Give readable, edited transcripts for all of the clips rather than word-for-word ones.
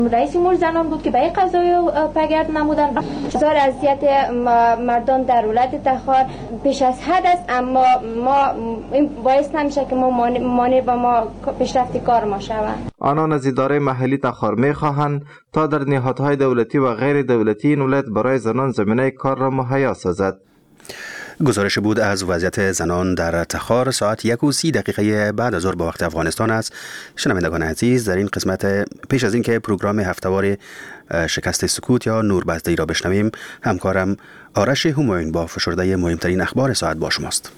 رئیس امور زنان بود که به این قضایا پگرد نمودن. بسیار اذیت مردان در ولایت تخار پیش از حد است، اما ما این باعث نمیشه که ما مانع به ما پیشرفت کار ما شود. آنان از اداره محلی تخار می‌خواهند تا در نهادهای دولتی و غیر دولتی این ولایت برای زنان زمینه کار را مهیا سازد. گزارش بود از وضعیت زنان در تخار. ساعت 1:30 بعد از ظهر به وقت افغانستان است. شنوندگان عزیز، در این قسمت پیش از اینکه پروگرام هفتهوار شکست سکوت یا نوربسته ای را بشنویم، همکارم آرش همایون با فشرده مهمترین اخبار ساعت با شماست.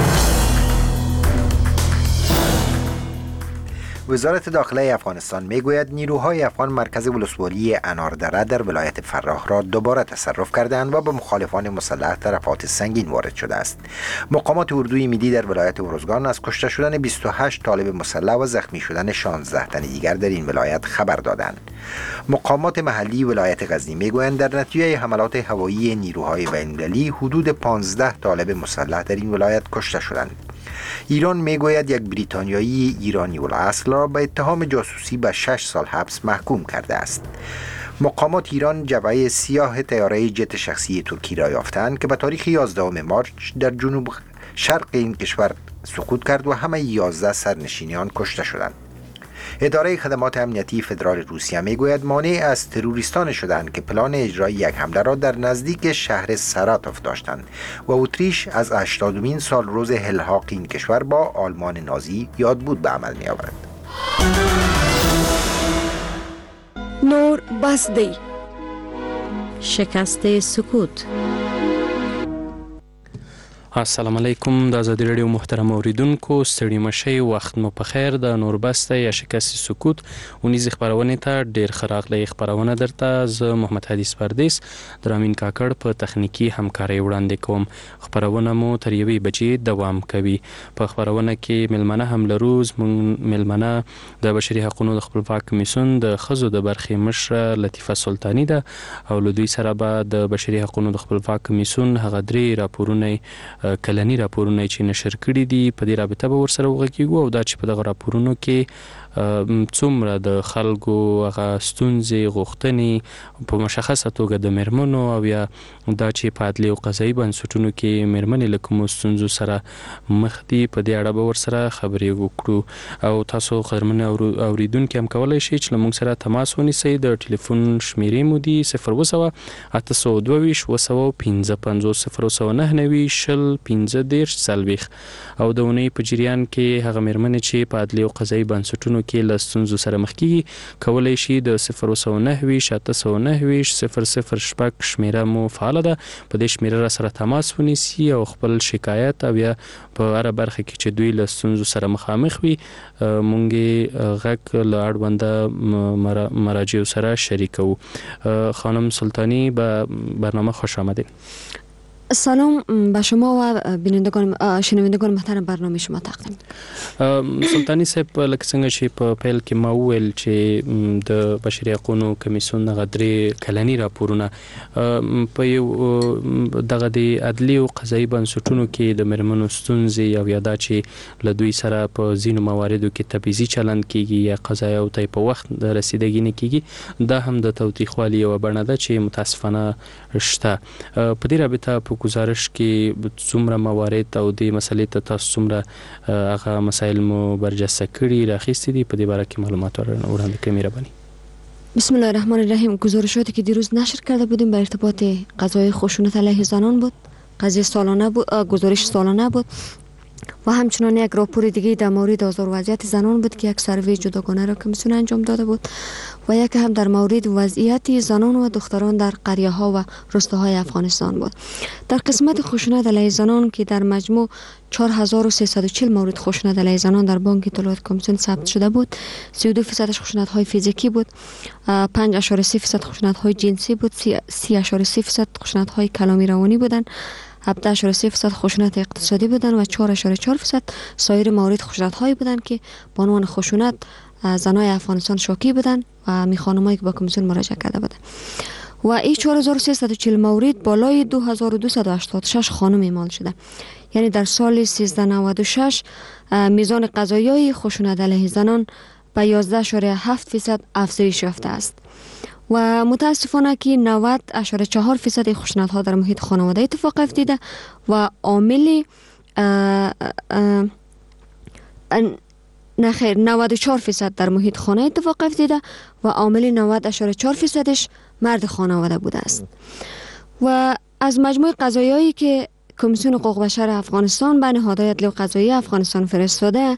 وزارت داخله افغانستان میگوید نیروهای افغان مرکز ولسوالی اناردره در ولایت فراه را دوباره تصرف کردند و به مخالفان مسلح تلفات سنگین وارد شده است. مقامات اردوی میدی در ولایت ارزگان از کشته شدن 28 طالب مسلح و زخمی شدن 16 تن دیگر در این ولایت خبر دادند. مقامات محلی ولایت غزنی میگویند در نتیجه حملات هوایی نیروهای بین‌المللی حدود 15 طالب مسلح در این ولایت کشته شدند. ایران میگوید یک بریتانیایی ایرانی الاصل را به اتهام جاسوسی به 6 سال حبس محکوم کرده است. مقامات ایران جبهه سیاه طیاره جت شخصی ترکی را یافتند که به تاریخ 11 مارس در جنوب شرق این کشور سقوط کرد و همه 11 سرنشینان کشته شدند. اداره خدمات امنیتی فدرال روسیه میگوید مانع از تروریستان شدند که پلان اجرای یک حمله را در نزدیک شهر ساراتوف داشتند و اتریش از 80مین سال روز الحاق این کشور با آلمان نازی یادبود به عمل می آورد. نوربسته شکست سکوت. السلام علیکم. د آزادي رادیو محترم اوریدونکو، ستړي مشئ، وخت مو په خیر. د نوربسته یا شکست سکوت اونیزې خپرونې ته ډیر ښه راغلی. خپرونه درته زه محمد حدیث پردیس د رامین کاکړ په تخنیکی همکارۍ وړاندې کوم. خپرونه مو تر 1 بجې دوام کوي. په خپرونه کې ملمنه هم لرو. زموږ ملمنه د بشري حقوقو د خپلواک کمیسیون د ښځو د برخې مشره لطیفه سلطانی ده او له دوی سره به د بشري حقوقو د خپلواک کمیسیون هغه 3 راپورونه کلنی راپورونه چې نشر کړي دي په دې رابطه به ورسره وغږیږو او دا چې په دغه راپورونو کې څومره د خلکو هغه ستونزې غوښتنې په مشخصه توګه د میرمنو او یا دا چې په عدلي او قضایي بنسټونو کې میرمنې له کومو ستونزو سره مخ دي په دې اړه به ورسره خبرې وکړو. او تاسو قدرمن اوریدونکي هم کولی شئ چې له موږ سره تماس ونیسئ. د ټلیفون شمیرې مو دي 020 822 255 او د اونۍ په جریان کې هغه میرمنې چې په عدلي او قضایي بنسټونو کې له ستونزو سره مخ کیږي کولی شي د 019 شمیره مو فعاله ده. په دې شمیره را سره تماس ونیسي او خپل شکایت او یا په هر برخه کې چې دوی له ستونزو سره مخامخ وي مونږ غږ له اړونده مراجعو سره شریکو. خانم سلطانی به برنامه خوش آمدید. سلام به شما و بینندگان شنوندگان محترم برنامه شما تقدیم. سلطانی صاحب لکه څنګه چې په پیل کې ما وویل چې د بشري حقوقو کمیسیون دغه 3 کلنی راپورونه په یو دغه د عدلي او قضایي بنسټونو کې د میرمنو ستونزې او یا دا چې له دوی سره په ځینو مواردو کې تبعیضي چلند کیږي یا قضایا او ته په وخت رسیدګي نه کیږي، دا هم د توثیقوالي یو بڼه ده چې متاسفانه شته. په دې رابطه په گزارش کې څومره موارد او د مسلې ته تاسو څومره هغه مسائل مو برجسته کړي راخیستي دي، په دې باره کې معلومات وړاندې کړئ مهرباني. بسم الله الرحمن الرحیم. گزارشاتی که دیروز نشر کرده بودیم به ارتباط قضای خشونت علیه زنان بود. قضیه سالانه بود، گزارش سالانه بود و همچنان یک راپور دیگه در مورد آزار وضعیت زنان بود که یک سروی جداگانه را کمیسیون انجام داده بود و یک هم در مورد وضعیت زنان و دختران در قریه ها و روستاهای افغانستان بود. در قسمت خشونت علیه زنان که در مجموع 4340 مورد خشونت علیه زنان در بانک اطلاعات کمیسیون ثبت شده بود، 32% خشونت های فیزیکی بود، 5.3% خشونت های جنسی بود، 30.3% خشونت های کلامی روانی بودند، 17.3% خشونت اقتصادی بودند و 4.4% سایر موارد خشونت هایی بودند که به عنوان خشونت زنای افغانستان شاکی بودند و میخانمایی که با کمیسیون مراجعه کرده بودند. و این 4340 مورد بالای 2286 خانم اعمال شده. یعنی در سال 1396 میزان قضایای خشونت علیه زنان به 11.7% افزایش یافته است. و متاسفانه که 90.4% خشونت‌ها در محیط خانواده اتفاق افتیده و عامل نخیر 94% در محیط خانه اتفاق افتیده و عامل 90.4%ش مرد خانواده بوده است. و از مجموع قضایایی که کمیسیون حقوق بشر افغانستان به نهادهای عدلی و قضایی افغانستان فرستاده،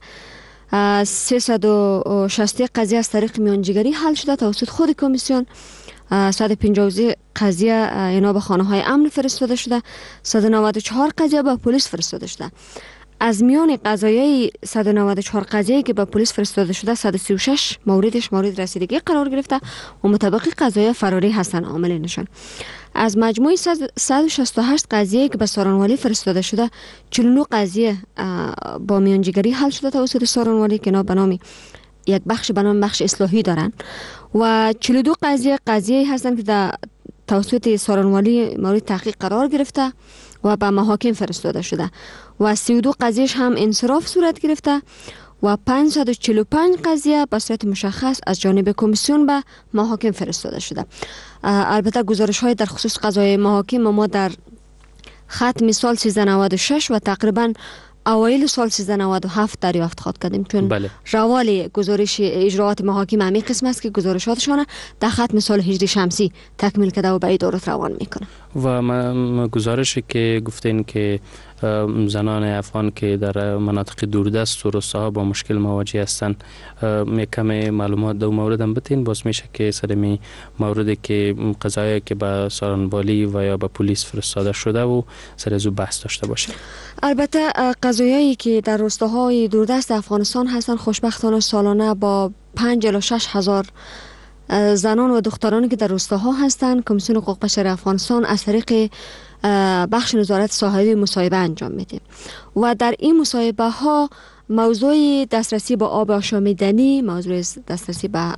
360 قضیه از طریق میانجیگری حل شده توسط خود کمیسیون، 150 قضیه اینا به خانه های امن فرستاده شده، 194 قضیه به پلیس فرستاده شده. از میان قضایای 194 قضیه‌ای که به پلیس فرستاده شده 136 موردش مورد رسیدگی قرار گرفته و مطابق قضایای فراری هستن عاملینشان. از مجموع 168 قضیه که به سارانوالی فرستاده شده 49 قضیه با میانجیگری حل شده توسط سارانوالی که به نام یک بخش به نام بخش اصلاحی دارن و 42 قضیه هستند که توسط سارانوالی مورد تحقیق قرار گرفته و به محاکم فرستاده شده و 32 قضیهش هم انصراف صورت گرفته و 545 قضیه به صورت مشخص از جانب کمیسیون به محاکم فرستاده شده. البته گزارش های در خصوص قضای محاکم ما در ختم سال 1396 و تقریبا اوایل سال 1397 دریافت خواهد کردیم، چون روال گزارش اجراات محاکم همین قسم است که گزارشاتشان در ختم سال هجری شمسی تکمیل کرده و به ادارات روان میکنه. و گزارشی که گفتین که زنان افغان که در مناطق دوردست و روستاها با مشکل مواجه هستند، کم معلومات دو مورد هم بتین باز میشه که سرمی موردی که قضایی که به سارانوالی و یا به پلیس فرستاده شده و سر از او بحث داشته باشه. البته قضایایی که در روستاهای دوردست افغانستان هستند خوشبختانه سالانه با 5 الی 6 هزار زنان و دخترانی که در روستاها هستند کمیسیون حقوق بشر افغانستان از طریق بخش نظارت صاحبی مصاحبه انجام میده و در این مصاحبه ها موضوع دسترسی به آب آشامیدنی، موضوع دسترسی به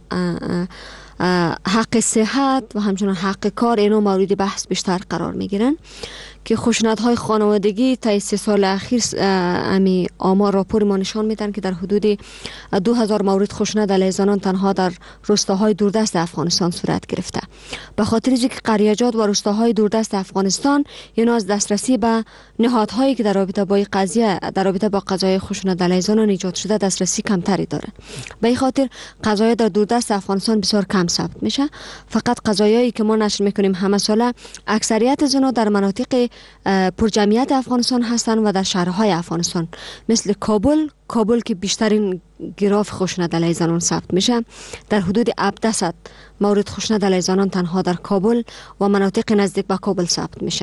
حق صحت و همچنان حق کار اینا مورد بحث بیشتر قرار میگیرن که خشونت های خانوادگی تا 3 سال اخیر امی آمار راپور ما نشان میدن که در حدود 2000 مورد خشونت علیه زنان تنها در روستاهای دوردست افغانستان صورت گرفته. به خاطر اینکه قریه‌جات و روستاهای دوردست افغانستان اینا از دسترسی به نهادهایی که در رابطه با قضیه در رابطه با قضای خشونت علیه زنان ایجاد شده دسترسی کمتری دارن. به این خاطر قضایا در دوردست افغانستان بسیار کم ثبت میشه. فقط قضایایی که ما نشر میکنیم همه ساله اکثریت زنا در مناطق پرجمعیت افغانستان هستند و در شهرهای افغانستان مثل کابل که بیشترین گراف خشونت علیه زنان ثبت میشه، در حدود 1700 مورد خشونت علیه زنان تنها در کابل و مناطق نزدیک به کابل ثبت میشه.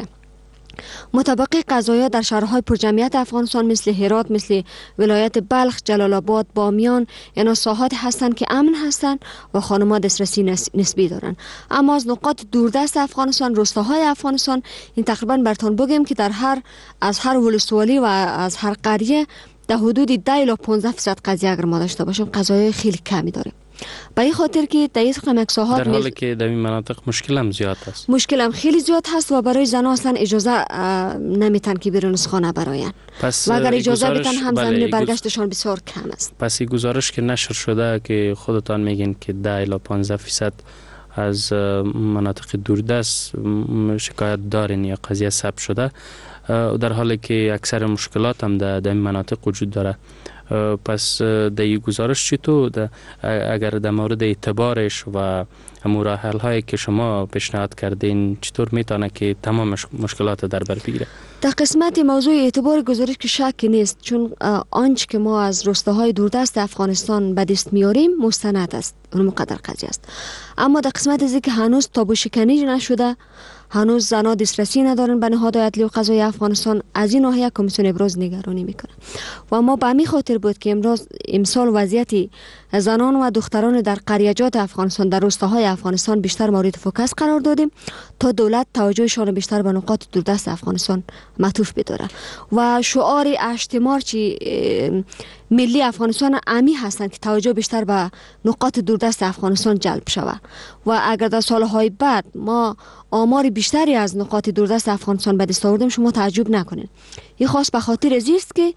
مطابق قضایا در شهرهای پرجمعیت افغانستان مثل هرات، مثل ولایت بلخ، جلال آباد، بامیان اینا ساحات هستند که امن هستند و خانم‌ها دسترسی نسبی دارن. اما از نقاط دوردست افغانستان، روستاهای افغانستان این تقریبا براتون بگم که از هر ولسوالی و از هر قریه در حدود 10 الی 15% قضیه اگر ما داشته باشیم قضایای خیلی کمی داریم. به این خاطر که در این ساحات در حالی که در این مناطق مشکل هم زیاد است، مشکل هم خیلی زیاد هست و برای زنان اصلا اجازه نمیتن که بیرون از خانه براین و اگر اجازه بدن هم زمین برگشتشان بسیار کم است. پس این گزارش که نشر شده که خودتان میگین که 10 الی 15% از مناطق دوردست شکایت دارین یا قضیه ثبت شده، در حالی که اکثر مشکلات هم در این مناطق وجود داره. پس در این گزارش چطور اگر در مورد اعتبارش و مراحل هایی که شما پیشنهاد کردین چطور میتونه که تمام مشکلات در بر بگیره؟ در قسمت موضوع اعتبار گزارش که شک نیست، چون آنچه که ما از روستاهای دوردست افغانستان به دست میاریم مستند است، اون مقدر قضیه است. اما در قسمت از که هنوز تابو شکنی نشده، هنوز زنان دسترسی ندارن به نهادهای عدلی و قضایی افغانستان، از این ناحیه کمیسیون ابراز نگرانی میکنه و ما به همین خاطر بود که امسال وضعیت زنان و دختران در قریه‌جات افغانستان در روستاهای افغانستان بیشتر مورد فوکس قرار دادیم تا دولت توجهشان بیشتر به نقاط دوردست افغانستان معطوف بداره و شعار 8 مارچ ملی افغانستان امی هستند که توجه بیشتر به نقاط دوردست افغانستان جلب شود و اگر در سالهای بعد ما آمار بیشتری از نقاط دوردست افغانستان به دست آوردیم شما تعجب نکنید. این خاص به خاطر ازیست که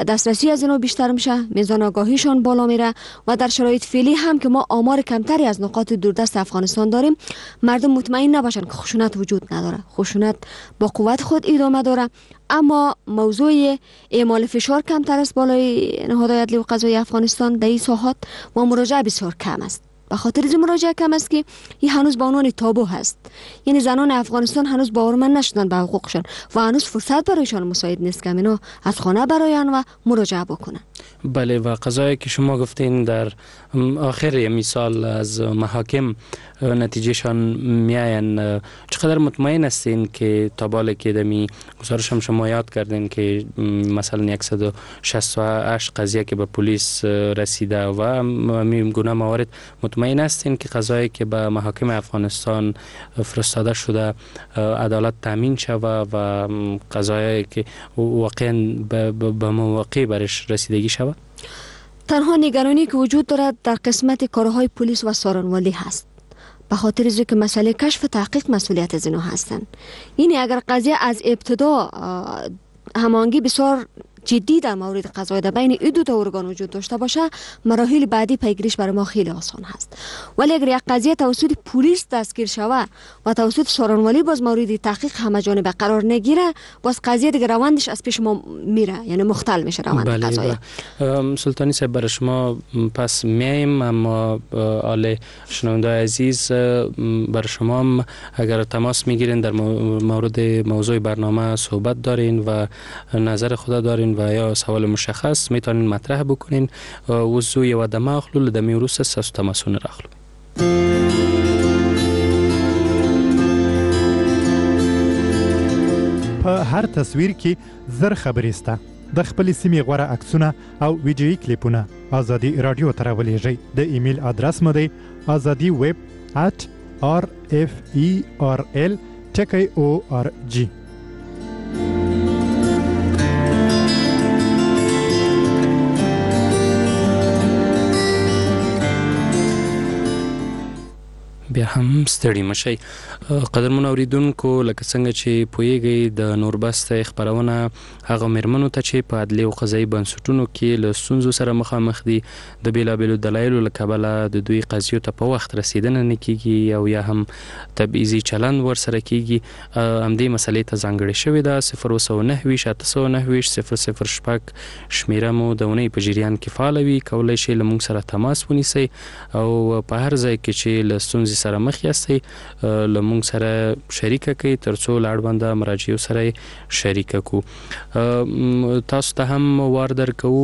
دسترسی از اینا بیشتر میشه، میزان آگاهیشان بالا میره و در شرایط فعلی هم که ما آمار کمتری از نقاط دوردست افغانستان داریم، مردم مطمئن نباشن که خشونت وجود نداره. خشونت با قوت خود ادامه داره، اما موضوع اعمال فشار کمتر است بالای نهادهای عدلی و قضایی افغانستان در این ساحات و مراجعه بسیار کم است. به خاطر این مراجعه کم است که این هنوز به عنوان تابو هست. یعنی زنان افغانستان هنوز باورمند نشدن به حقوقشان و هنوز فرصت برایشان مساعد نیست که اینا از خانه براین و مراجعه بکنن. بله، و قضایی که شما گفتین در آخر مثال از محاکم نتیجهشان میاین، چقدر مطمئن هستین که تا بالا که دمی گزارش هم شما یاد کردین که مثلا 168 قضیه که به پلیس رسیده و همین گونه موارد، مطمئن هستین که قضایی که به محاکم افغانستان فرستاده شده عدالت تامین شود و قضایی که واقعا به مواقع برش رسیدگی شود؟ تنها نگرانی که وجود دارد در قسمت کارهای پلیس و سارنوالی هست، به خاطر از که مسئله کشف و تحقیق مسئولیت از اینها هستند. یعنی اگر قضیه از ابتدا هماهنگی بسیار جدی در مورد قضایی در بین این دو تا ارگان وجود داشته باشه، مراحل بعدی پیگیریش برای ما خیلی آسان هست. ولی اگر یک قضیه توسط پلیس دستگیر شود و توسط سارنوالی باز مورد تحقیق همه جانبه قرار نگیره، باز قضیه دیگه روندش از پیش ما میره، یعنی مختل میشه روند قضایی. سلطانی صاحب، برای شما پس میایم، اما آل شنونده عزیز برای شما هم اگر تماس میگیرین در مورد موضوع برنامه صحبت دارین و نظر خود دارین و یا سوال مشخص میتونین مطرح بکنین، وضوع و دماغلو لدمی روس ساس تماسون راخلو. په هر تصویر کې زر خبرې سته. د خپل سیمې غوره عکسونه او ویډیویي کلیپونه ازادي رادیو ته راولېږئ. د ایمیل ادرس مو دی azadiweb@rferl.org. بیا هم ستړي مشي. قدرمن اوریدونکو، لکه څنګه چې پوهیږئ د نوربست خبرونه هغه مرمنو ته چې په عدلي او قضایي بنسټونو کې له ستونزو سره مخامخ دي، د بیلابیلو دلایلو له کبله د دوی قضیو ته په وخت رسیدنه نه کیږي او یا هم تبعیضي چلند ورسره کیږي. همدې مسلې ته ځانګړې شوې ده 009-809-006 شمیره مو د اونۍ په جریان کې فعال وي. کولی شئ له موږ سره تماس ونیسئ او په هر ځای کې چې له ستونزې سره مخ یاستئ له موږ سره شریکه کړئ ترڅو له اړونده مراجعو سره شریکه کړو. تاسو ته هم وار درکوو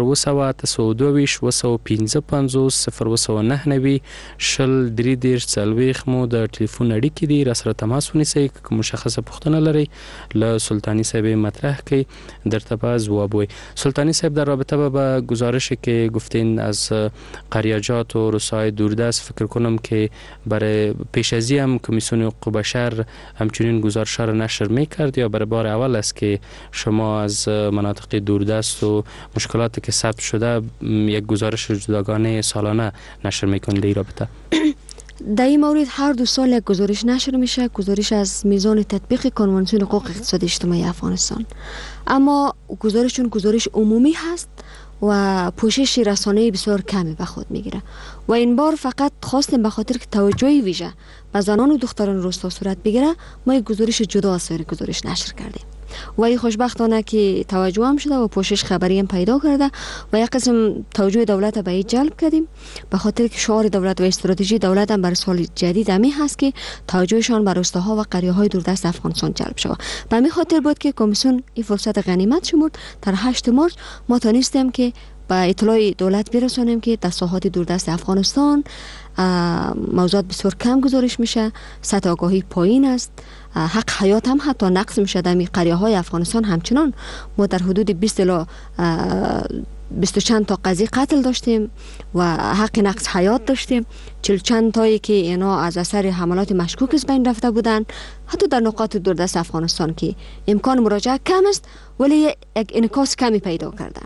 010-750-009-093-40 مو د ټلیفون اړیکې دي، را سره تماس ونیسئ. که مشخصه پوښتنه لرئ له سلطانی صاحب مطرح کړئ، درته به ځواب وي. سلطانی صاحب، در رابطه با گزارشی که گفتین از قریاجات و رسای دوردست، فکر کنم که برای پیش ازی هم کمیسیون حقوق بشر همچنین گزارش‌ها را نشر می‌کرد یا برای بار اول است که شما از مناطق دوردست و مشکلاتی که ثبت شده یک گزارش جداگانه سالانه نشر می‌کنید در این رابطه؟ در این مورد هر 2 سال یک گزارش نشر میشه، گزارش از میزان تطبیق کنوانسیون حقوق اقتصادی اجتماعی افغانستان. اما گزارشون گزارش عمومی هست و پوشش رسانه‌ای بسیار کمی به خود میگیره و این بار فقط خواستیم به خاطر که توجه ویژه به زنان و دختران روستا صورت بگیره ما یک گزارش جدا از سایر گزارش نشر کردیم و این خوشبختانه که توجه هم شده و پوشش خبری هم پیدا کرده و یک قسم توجه دولت به این جلب کردیم به خاطر که شعار دولت و استراتژی دولت هم برای سال جدید همی هست که توجهشان بر روستاها و قریه‌های دوردست افغانستان جلب شود. به همین خاطر بود که کمیسیون این فرصت غنیمت شمرد. در 8 مارس ما تونستیم که با اطلاع دولت برسانیم که در ساحات دوردست افغانستان موضوعات بسیار کم گزارش میشه، سطح آگاهی پایین است، حق حیات هم حتی نقص میشه. در قریه های افغانستان همچنان ما در حدود 20 الی 20 چند تا قضیه قتل داشتیم و حق نقص حیات داشتیم، 40 چند تایی که اینا از اثر حملات مشکوک از بین رفته بودن. حتی در نقاط دوردست افغانستان که امکان مراجعه کم است ولی یک انعکاس کمی پیدا کرده.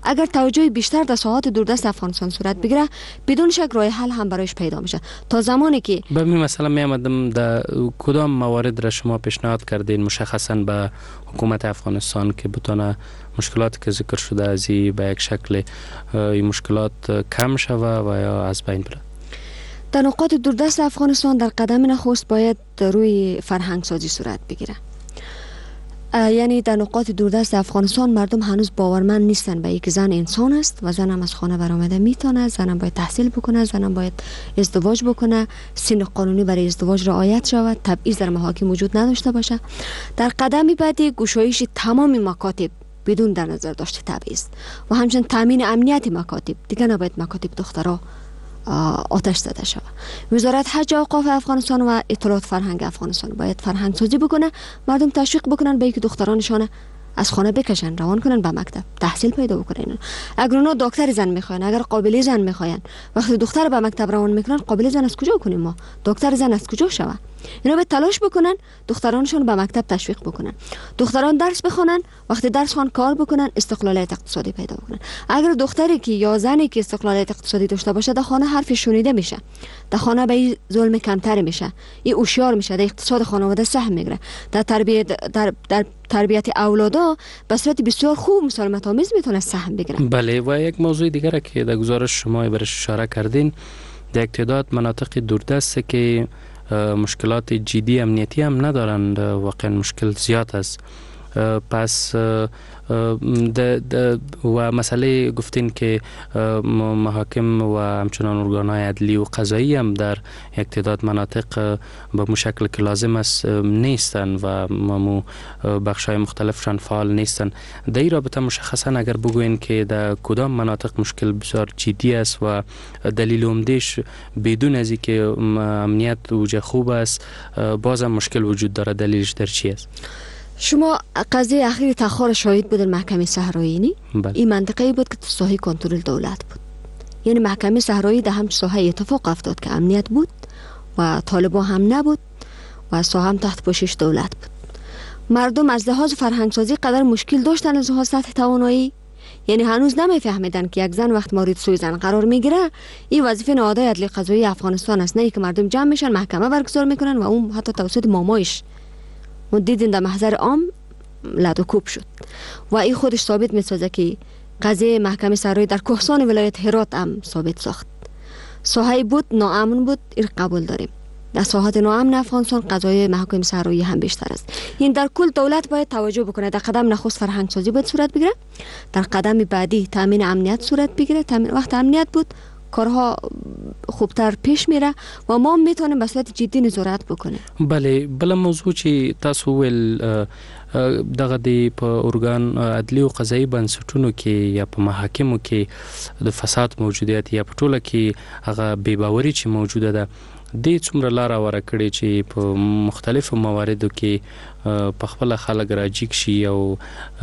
اگر توجه بیشتر در ساحات دوردست افغانستان صورت بگیره بدون شک راه حل هم برایش پیدا میشه. تا زمانی که به مثلا میامدم در کدام موارد را شما پیشنهاد کردین مشخصا به حکومت افغانستان که بتونه مشکلاتی که ذکر شده از به یک شکل این مشکلات کم شوه و یا از بین بره؟ در نقاط دوردست افغانستان در قدم نخست باید روی فرهنگ سازی صورت بگیره. یعنی در نقاط دوردست افغانستان مردم هنوز باورمند نیستن به یک زن انسان است و زن هم از خانه برآمده میتونه، زن هم باید تحصیل بکنه، زن هم باید ازدواج بکنه، سن قانونی برای ازدواج رعایت شود، تبعیض در محاکم وجود نداشته باشه. در قدم بعدی گشایش تمام مکاتب بدون در نظر داشت تبعیض و همچنین تامین امنیت مکاتب. دیگه نباید مکاتب دخترها آتش زده شود. وزارت حج و اوقاف افغانستان و اطلاعات فرهنگ افغانستان باید فرهنگ سازی بکنه، مردم تشویق بکنن به اینکه دخترانشان از خانه بکشن، روان کنن به مکتب، تحصیل پیدا بکنن. اگر اونا دکتر زن میخواین، اگر قابلی زن میخواین، وقتی دختر به مکتب روان میکنن، قابلی زن از کجا کنیم ما؟ دکتر زن از کجا شود؟ اینا باید تلاش بکنن دخترانشون به مکتب تشویق بکنن، دختران درس بخونن، وقتی درس خوان کار بکنن، استقلالیت اقتصادی پیدا بکنن. اگر دختری که یا زنی که استقلالیت اقتصادی داشته باشه، در خانه حرف شنیده میشه، در خانه به ظلم کمتر میشه، این هوشیار میشه، در اقتصاد خانواده سهم میگیره، در تربیت اولادا به صورت بسیار خوب مسالمت آمیز میتونه سهم بگیره. بله، و یک موضوع دیگر که در گزارش شما برش اشاره کردین، در تعداد مناطق دوردست که مشکلات جدی امنیتی هم ندارند، واقعا مشکل زیاد است. پس و مسئله گفتین که محاکم و همچنان ارگان‌های عدلی و قضایی هم در یک تعداد مناطق به مشکل که لازم است نیستن و بخش‌های مختلفشان فعال نیستن. در این رابطه مشخصا اگر بگوین که در کدام مناطق مشکل بسیار جدی است و دلیل عمده‌اش بدون از اینکه امنیت وجه خوب است بازم مشکل وجود داره، دلیلش در چی است؟ شما قضیه اخیر تخار شاهد بودن محکمه صحرایی نی؟ این منطقه‌ای بود که تو ساحه کنترل دولت بود. یعنی محکمه صحرایی در هم ساحه اتفاق افتاد که امنیت بود و طالبان هم نبود و ساحه هم تحت پوشش دولت بود. مردم از لحاظ فرهنگسازی قدر مشکل داشتن از لحاظ سطح توانایی، یعنی هنوز نمیفهمیدن که یک زن وقت مورد سوی زن قرار میگیره این وظیفه نهادهای عدلی قضایی افغانستان است، نه که مردم جمع میشن محکمه برگزار میکنن و اون حتی توسط مامایش و دیدین در محضر عام لد و کوب شد و این خودش ثابت میسازه که قضیه محکمه صحرایی در کهسان ولایت هرات هم ثابت ساخت. ساحه بود ناامن بود، این قبول داریم. در ساحات ناامن افغانستان قضای محکمه صحرایی هم بیشتر است. این در کل دولت باید توجه بکنه. در قدم نخست فرهنگ سازی باید صورت بگیره، در قدم بعدی تامین امنیت صورت بگیره. وقت امنیت بود کارها خوبتر پیش میره و ما میتونیم به صورت جدی نظارت بکنیم. بله، بل موضوع چې تاسو ول دغه د په ارګان عدلی او قضایي بنسټونو کې یا په محاکمو کې د فساد موجودیت یا په ټوله کې هغه بې باوري چې موجوده ده د څومره لار اوره کړي چې په مختلفو مواردو کې په خپل خلک راجیک شي او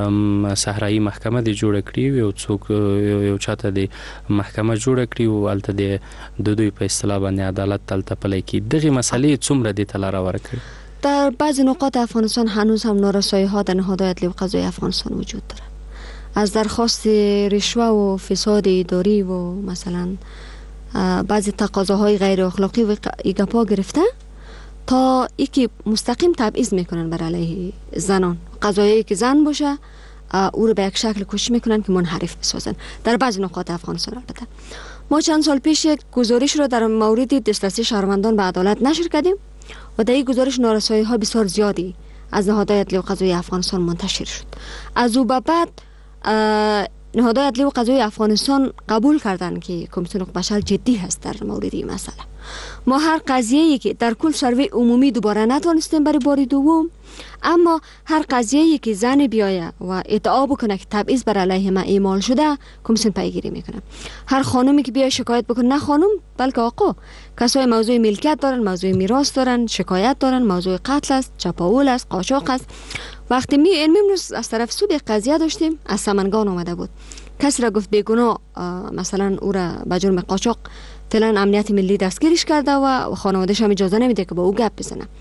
صحرایي محکمه دی جوړ کړي او څوک یو چاته دی محکمه جوړ کړي او الته د دوی په اصطلاح باندې عدالت تلته پلی کی دغه مسلې څومره د تلار اوره کړي. در بعض نقاط افغانستان هنوز هم نارسایی ها در نهادهای عدلی و قضایی افغانستان وجود داره. از درخواست رشوه و فساد اداری و مثلا بعضی تقاضاهای غیر اخلاقی و گپا گرفته تا اینکه مستقیم تبعیض میکنن بر علیه زنان، قضایی که زن باشه او رو به یک شکل کشی میکنن که منحرف بسازن در بعضی نقاط افغانستان. البته ما چند سال پیش یک گزارش رو در مورد دسترسی شهروندان به عدالت نشر کردیم و در این گزارش نارسایی ها بسیار زیادی از نهادهای عدلی و قضایی افغانستان منتشر شد. از او به بعد نهادهای عدلی و قضایی افغانستان قبول کردن که کمیسیون حقوق بشر جدی هست در مورد این مسئله. ما هر قضیه‌ای که در کل سروی عمومی دوباره نتونستیم برای بار دوم، اما هر قضیه‌ای که زن بیایه و ادعا بکنه که تبعیض بر علیه ما اعمال شده کمیسیون پیگیری میکنه. هر خانومی که بیای شکایت بکنه، نه خانم بلکه آقا، کسای موضوع ملکیت دارن، موضوع میراث دارن، شکایت دارن، موضوع قتل است، چپاول است، قاچاق است. وقتی امروز از طرف سود قضیه داشتیم، از سمنگان اومده بود، کسی را گفت بیگناه، مثلا او را به جرم قاچاق فعلا امنیت ملی دستگیرش کرده و خانواده‌اش هم اجازه نمیده که با او گپ بزنه.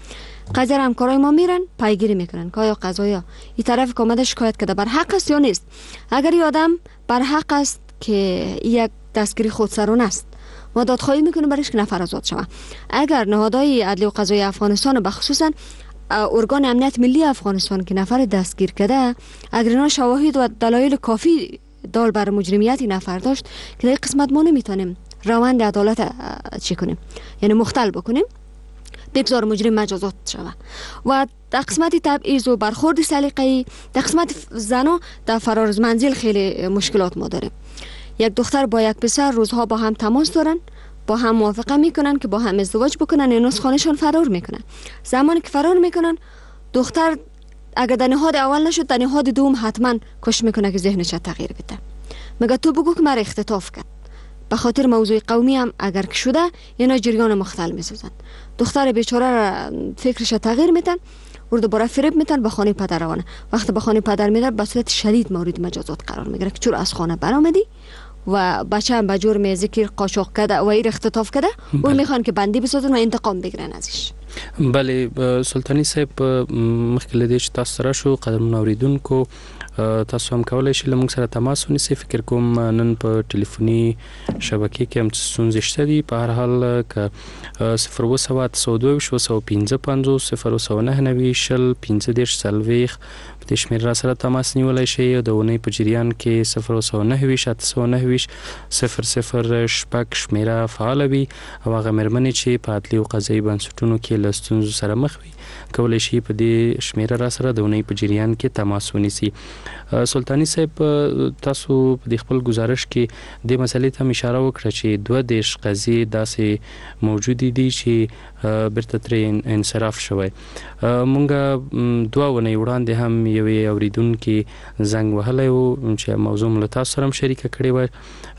قضیه همکارای ما میرن پیگیری میکنن که آیا قضایا این طرف که اومده شکایت کرده بر حق است یا نیست. اگر این آدم بر حق است که یک دستگیری خودسرانه است، ما دادخواهی میکنیم برایش که نفر آزاد شود. اگر نهادهای عدلی و قضایی افغانستان و خصوصا ارگان امنیت ملی افغانستان که نفر دستگیر کرده، اگر اینا شواهد و دلایل کافی دال بر مجرمیت نفر داشت که در قسمت ما نمیتونیم روند عدالت چی کنیم، یعنی مختل بکنیم، بگذار مجرم مجازات شود. و در قسمت تبعیض و برخورد سلیقه‌ای، در قسمت زنا در فرار از منزل خیلی مشکلات ما داریم. یک دختر با یک پسر روزها با هم تماس دارن، با هم موافقه میکنن که با هم ازدواج بکنن، این از خانهشان فرار میکنن. زمانی که فرار میکنن، دختر اگر در نهاد اول نشد، در نهاد دوم حتما کش میکنه که ذهنش تغییر بده. مگه تو بگو که مرا اختطاف کرد. به خاطر موضوع قومی هم اگر که شده، اینا جریان مختل میسازن. دختر بیچاره را فکرش تغییر میدن، و دوباره فریب میتن به خانه پدر روانه. وقتی به خانه پدر میره، به صورت شدید مورد مجازات قرار میگیره که چرا از خانه برآمدی و بچه هم به جرم ذکر قاچاق کرده و ایر اختطاف کرده، اون میخوان که بندی بسازن و انتقام بگیرن ازش. بله سلطانی صاحب، مخکې له دې چې تاسو سره شو قدرمنو اوریدونکو، تاسو هم کولای شئ له موږ سره تماس ونیسئ. فکر کوم نن په ټلیفوني شبکې کې هم ستونزې شته دي. په هر حال که 02725 د شمیر را سره تماس نیولای شئ. د اونۍ په جریان کې 029 شمیره فعال وي او هغه مېرمنې چې په عدلي او قضایي بنسټونو کې له ستونزو سره مخ وي کولای شي په دې شمیره را سره د اونۍ په جریان کې تماس ونیسي. سلطانی صاحب، تاسو په خپل گزارش کې د مسلې ته اشاره وکړه چې 22 قضیې داسې موجود دي چې برته ترې انصراف شوی. مونږ 2 ونې وړاندې هم یوې اوریدونکو زنګ وهلی و چې موضوع مو له تاسو سره شریکه کړې و.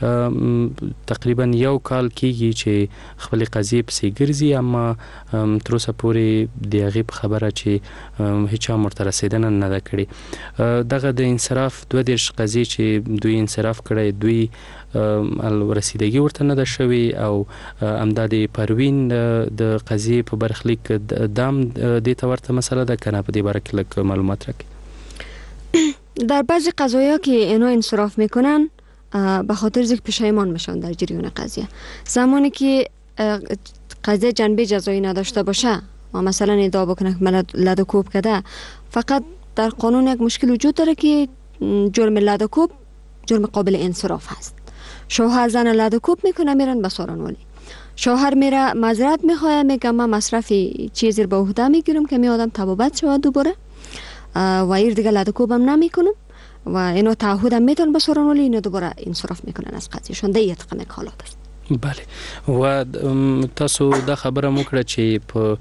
تقریبا 1 کال کېږي چې خپل قضیې پسې ګرځي، اما تر اوسه پورې د هغې په خبره چې هیڅ هم ورته رسېدنه نه ده کړې. دغه د انصراف 22 قضیې چې دوی انصراف کړی، دوی رسیدګي ورته نه ده شوې او همدا د پروین د قضیې په برخلیک دام دې ته ورته مسله ده که نه؟ په دې باره کې لږ معلومات راکړئ. در بعضی قضایا که اینا انصراف میکنن به خاطر اینکه پشیمان میشن در جریان قضیه، زمانی که قضیه جنبه جزایی نداشته باشه و مثلا ادعا بکنه که لدوکوب کرده، فقط در قانون یک مشکل وجود داره که جرم لدوکوب جرم قابل انصراف هست. شوهر زن لدوکوب میکنه، میرن به سارانوالی. شوهر میره معذرت میخواه، میگه من مصرف چیزی به عهده میگیرم که می آدم تبابت شود دوباره و ایر دیگه لدوکوبم نمیکنم و اینو تعهدم میتون به سارانوالی، اینو دوباره انصراف میکنن از قضیهشون. ده یتقم حالات است. بله، و تاسو دا خبره مو کړه چې په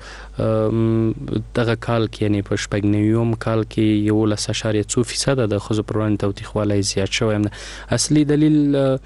دغه کال کې، یعنی په 89 کال کې 11.4% د ښځو پر وړاندې تاوتریخوالی زیات شوی. اصلي دلیل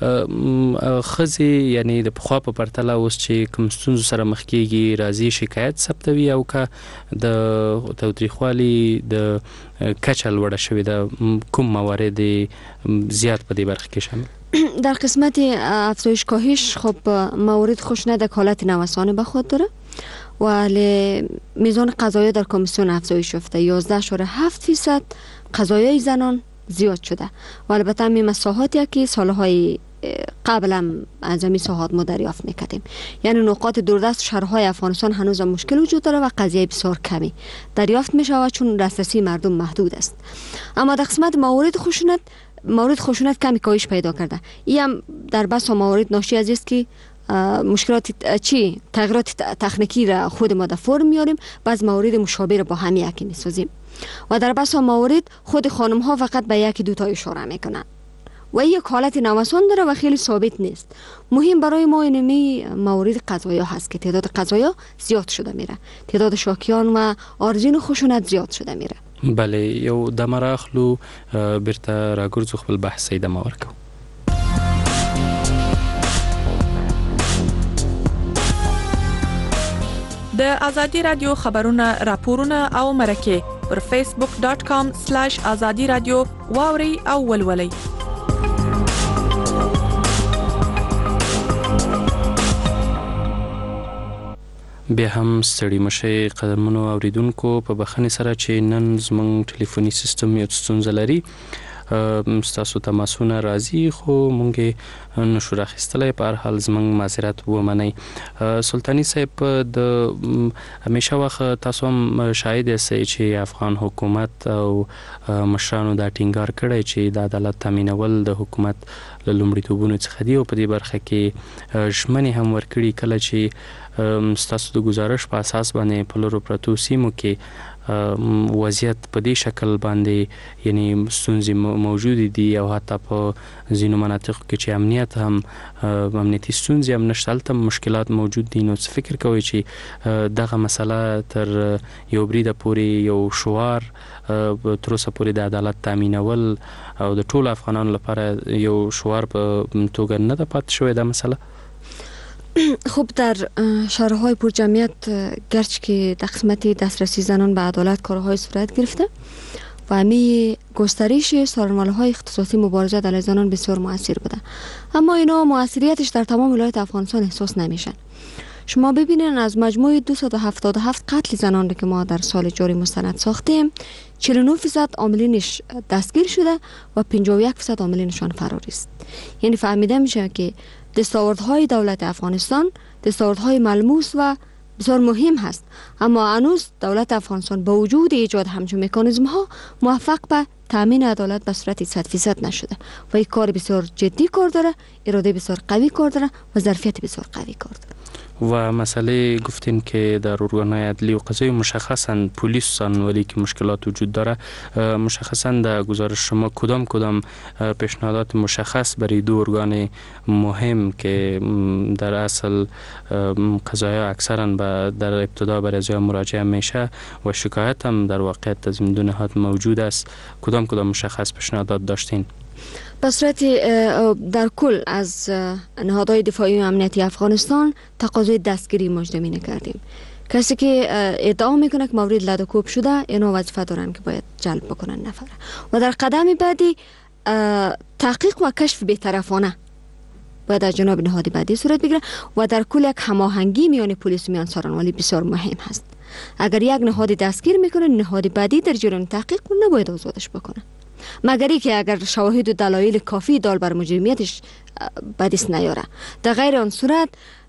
ښځې یعنی د پخوا په پرتله اوس چې کوم ستونزو سره مخ کېږي راځي شکایت ثبتوي، او که د تاوتریخوالي د کچه لوړه شوې ده، کوم موارد زیات په دې برخه کې شامل؟ در قسمت افزایش کاهش خب موارد خوشنود حالت نوسان به خود داره، ولی میزان قضایا در کمیسیون افزایش یافته. 11.7% قضایای زنان زیاد شده و البته همین مساحاتی که سالهای قبل هم از این ساحات ما دریافت میکردیم. یعنی نقاط دوردست شهرهای افغانستان هنوز مشکل وجود داره و قضیه بسیار کمی دریافت میشود چون دسترسی مردم محدود است. اما در قسمت موارد خشونت کمی کاهش پیدا کرده. این هم در بس موارد ناشی از است که مشکلات تغییرات تکنیکی را خود ما در فرم میاریم، بعض موارد مشابه را با هم یکی میسازیم و در بس موارد خود خانم ها فقط به یکی دو تا اشاره میکنن و یک حالت نوسان داره و خیلی ثابت نیست. مهم برای ما اینمی موارد قضایا هست که تعداد قضایا زیاد شده میره، تعداد شاکیان و آرزین خشونت زیاد شده میره. بله، یو دمه راخلو بیرته راګرځو خپل بحث دمه ورکو. د ازادي رادیو خبرونه، راپورونه او مرکه پر facebook.com/azadi radio واوري او ولولي. بیا هم ستړي مشي قدرمنو اوریدونکو په بخښنې سره چې نن زموږ ټلیفوني سیستم یو ستونزه لري. ستاسو تماسونه راځي خو مونږ نشو راخیستلی، په هر حال زموږ معذرت ومنئ. سلطاني صاحب د همیشه وخت تاسو هم شاهد یاستئ چې افغان حکومت او مشرانو دا ټینګار کړی چې د عدالت تامینول د حکومت له لومړیتوبونو څخه دی او په دې برخه کې ژمنې هم ورکړي. کله چې ستاسو د ګزارش په اساس باندې په لرو پرتو سیمو کې وضعیت په دې شکل باندې یعنی ستونزې موجود دي او حتی په ځینو مناطقو کې چې امنیت هم امنیتي ستونزې هم نشته، هلته مشکلات موجود دي، نو څه فکر کوئ چې دغه مسله تر یو بریده پورې یو شعار تر اوسه پورې د عدالت تامینول او د ټولو افغانانو لپاره یو شعار په توګه نه ده پاتې شوې دا مسله؟ خب در شهرهای پر جمعیت گرچه که در قسمت دسترسی زنان به عدالت کارهای صورت گرفته و همه گسترش سازمان‌های اختصاصی مبارزه علیه زنان بسیار مؤثر بوده، اما اینا مؤثریتش در تمام ولایت افغانستان احساس نمیشن. شما ببینید از مجموع 277 قتل زنان که ما در سال جاری مستند ساختیم 49% عاملینش دستگیر شده و 51% عاملینشان فراری است. یعنی فهمیده میشه که دستاوردهای دولت افغانستان دستاوردهای ملموس و بسیار مهم هست، اما هنوز دولت افغانستان با وجود ایجاد همچون مکانیزم ها موفق به تامین عدالت به صورت 100% نشده و این کار بسیار جدی کار داره، اراده بسیار قوی کار داره و ظرفیت بسیار قوی کار داره. و مسئله گفتین که در ارگان‌های عدلی و قضایی مشخصاً پلیس سانولی که مشکلات وجود داره، مشخصاً در گزارش شما کدام پیشنهادات مشخص برای دو ارگان مهم که در اصل قضایی اکثراً در ابتدا برای ازای مراجعه میشه و شکایت هم در واقعیت از این دو نهاد موجود است، کدام مشخص پیشنهادات داشتین؟ به صورت در کل از نهادهای دفاعی و امنیتی افغانستان تقاضای دستگیری مجدمینه کردیم. کسی که ادعا میکنه که مورد لدوکوب شده اینا وظیفه دارن که باید جلب بکنن نفره و در قدم بعدی تحقیق و کشف بی‌طرفانه باید از جناب نهاد بعدی صورت بگیره و در کل یک هماهنگی میان پلیس و میان سارنوالی بسیار مهم هست. اگر یک نهاد دستگیر میکنه نهاد بعدی در جریان تحقیق نباید آزادش بکنه، مگر که اگر شواهد و دلایل کافی دال بر مجرمیتش بدیس نیاره. در غیر آن صورت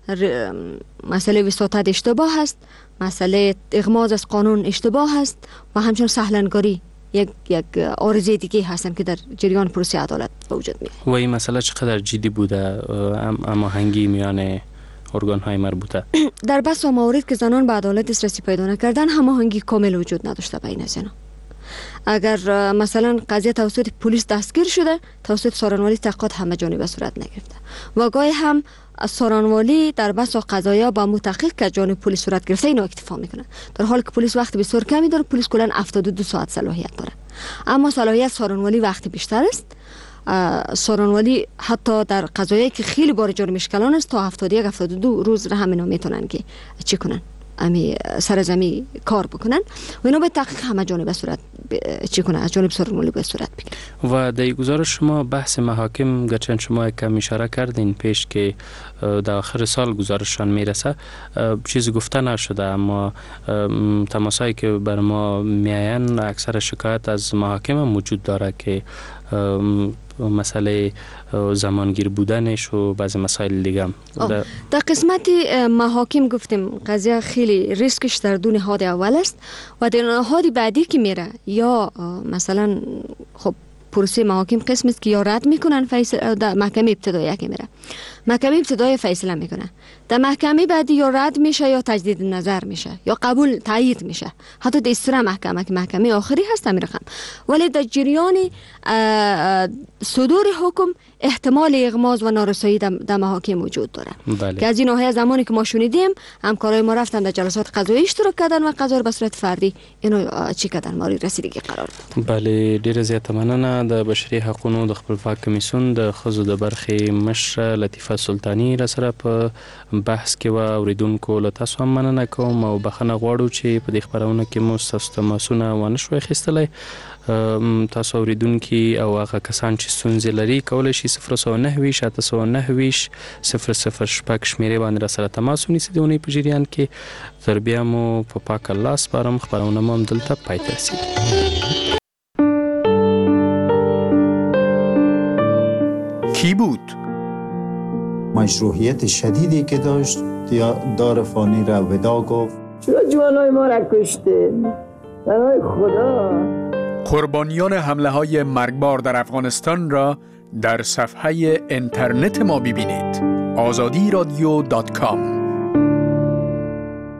مسئله وساطت اشتباه است، مسئله اغماض از قانون اشتباه است و همچنین سهلنگاری یک عارضه دیگه هستن که در جریان پروسه عدالت به وجود میاد. و این مسئله چقدر جدی بوده هماهنگی میان ارگان‌های مربوطه؟ در بس موارد که زنان به عدالت دسترسی پیدا نکردن هماهنگی کامل وجود نداشته بین زنان. اگر مثلا قضیه توسط پلیس دستگیر شده توسط سارنوالی تحقیقات همه جانبه صورت نگرفته و گاهی هم سارنوالی در بس قضایا با متحقق که جانب پلیس صورت گرفته اینو اکتفا میکنه، در حالی که پلیس وقت بسیار کمی داره. پلیس کلا 72 ساعت صلاحیت داره، اما صلاحیت سارنوالی وقت بیشتر است. سارنوالی حتی در قضایایی که خیلی بار جرمش کلان است تا 71-72 روز را همینا میتونن که چی کنن، امی سرزمی کار بکنن و اینا به تحقیق همه جانبه صورت چی کنه، از جانب سارنوالی به صورت بگیره. و در گزارش شما بحث محاکم گرچه شما کم اشاره کردین پیش که در آخر سال گزارششان میرسه چیزی گفته نشده، اما تماسایی که بر ما میاین اکثر شکایت از محاکم موجود داره که مسئله زمانگیر بودنش و بعضی مسائل دیگه هم در قسمت محاکم گفتیم قضیه خیلی ریسکش در دو نهاد اول است و در نهاد بعدی که میره یا مثلا خب پروسه محاکم قسم است که یا رد میکنن فیصله در محکمه ابتدایی که میره، محکمه ابتدایی فیصله میکنه، در محکمه بعدی یا رد میشه یا تجدید نظر میشه یا قبول تایید میشه، حتی در استرا محکمه که محکمه آخری هست همین رقم. ولی در جریان صدور حکم احتمال اغماض و نارسایی در محاکم وجود داره. بله. که از این ناحیه زمانی که ما شنیدیم همکارای ما رفتن در جلسات قضایی اشتراک کردن و قضا رو به صورت فردی اینو چی کردن، ماری رسیدگی قرار دادن. بله، ډیره زیاته مننه. د بشري حقوقو د خپلواک کمیسیون د ښځو د برخې مشره لطیفه شریف سلطانی را سره په بحث کې و. اوریدونکو له تاسو هم مننه کوم او بخښنه غواړو چې په دې خپرونه کې مو ستاسو تماسونه ونه شوی اخیستلی. تاسو اوریدونکي او هغه کسان چې ستونزې لري کولی شي 009 809 006 شمیرې باندې را سره تماس ونیسي د اونۍ په جریان کې. تر بیا مو په پاک الله سپارم. خپرونه مو هم دلته پای ته رسیدي. کی بود؟ مشروعیت شدیدی که داشت دار فانی را ودا گفت. چرا جوانای ما را کشته؟ برای خدا. قربانیان حمله های مرگبار در افغانستان را در صفحه اینترنت ما ببینید. azadi radio.com